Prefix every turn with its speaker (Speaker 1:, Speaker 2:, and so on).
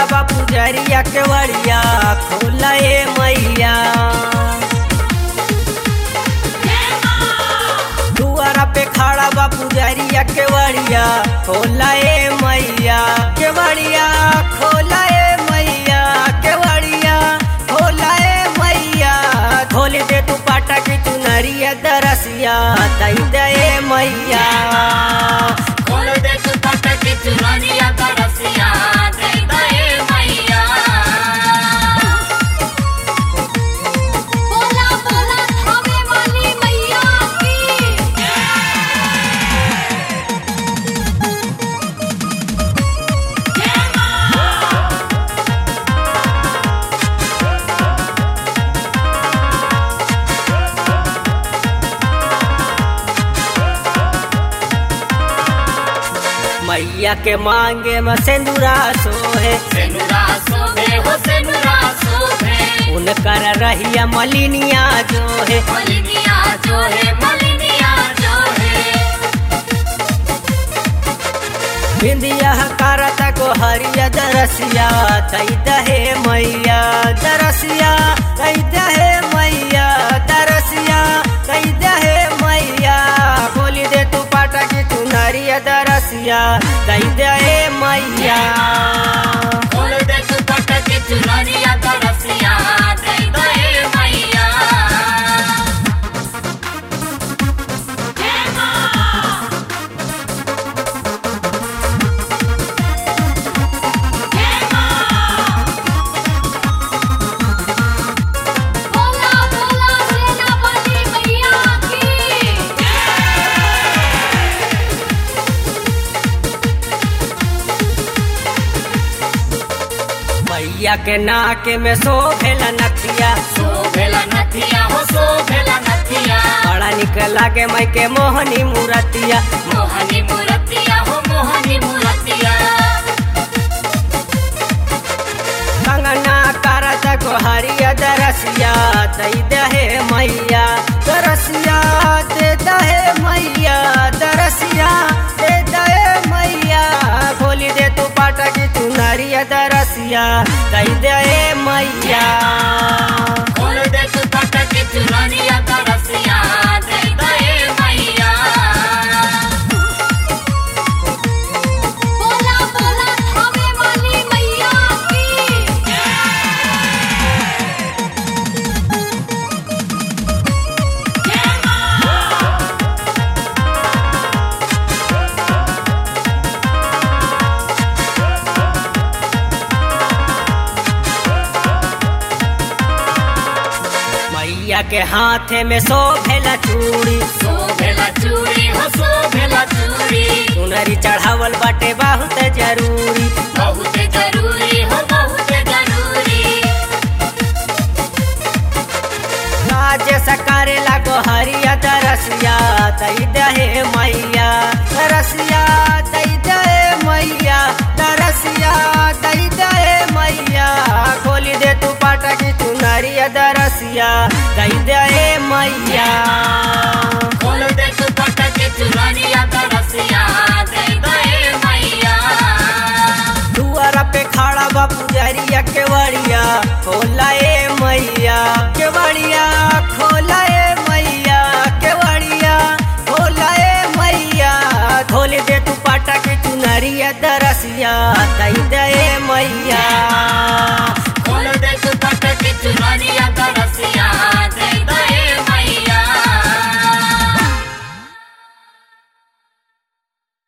Speaker 1: खड़ा बा पुजरिया केवड़िया खोला ए मैया। दुआरा पे खड़ा बा पुजरिया केवड़िया खोला ए मैया। केवड़िया खोला ए मैया, केवड़िया खोला ए मैया। खोल दे तू पाटा की चुनरिया दरसिया दई दे मैया।
Speaker 2: खोल दे तू पाटा की चुनरिया दरसिया दई दे मैया। बोला बोला थावे वाली मैया की।
Speaker 1: मैया के मांगे में सेनुरा सोहे,
Speaker 2: सेनुरा सोभे हो सेनुरा सोभे।
Speaker 1: उनकर रहिया मलिनिया जो है,
Speaker 2: मलिनिया जो है, मलिनिया जो है।
Speaker 1: बिंदिया करता को हरिया दरसिया दई दहे मैया। दरसिया दई दहे मैया, दरसिया दई दहे मैया। खोली दे तू पाटा की चुनरिया दरसिया दई दहे मैया।
Speaker 2: खोल दे तू पाटा की चुनरिया दरसिया दई दे मैया। बोला बोला सेना वाली मैया की।
Speaker 1: मैया के नाके में शोभेला नथिया,
Speaker 2: सोभेला नथिया हो सोभेला नथिया।
Speaker 1: बड़ा निक लागे माई के मोहनी मूरतिया।
Speaker 2: मोहनी मूर्तिया हो मोहनी मूर्तिया।
Speaker 1: कंगना करत को हरिया दरसिया दई दहे मैया। दरसिया दे दहे मैया, दरसिया दे दहे मैया। खोली दे तू पाटा की चुनरिया दरसिया दई दहे मैया।
Speaker 2: खोल दे तू पाटा की चुनरिया दरसिया दई दे मैया। बोला बोला थावे वाली मैया की।
Speaker 1: मैया के हाथे में शोभेला चूड़ी,
Speaker 2: सोभेला चूड़ी हो सोभेला चूड़ी।
Speaker 1: चुनरी चढ़ावल बाटे बहुत जरूरी।
Speaker 2: बहुत जरूरी हो बहुत जरूरी।
Speaker 1: राज सकारे लागो हरिया दरसिया दई दहे मैया। दरसिया दई दहे मैया, दरसिया दई दहे मैया। खोली दे तू पाटा की चुनरिया दरसिया दई दहे मैया।
Speaker 2: खोल दे तू पाटा की चुनरिया दरसिया दई दे मैया।
Speaker 1: दुआरा पे खड़ा बा पुजरिया केवड़िया खोला ए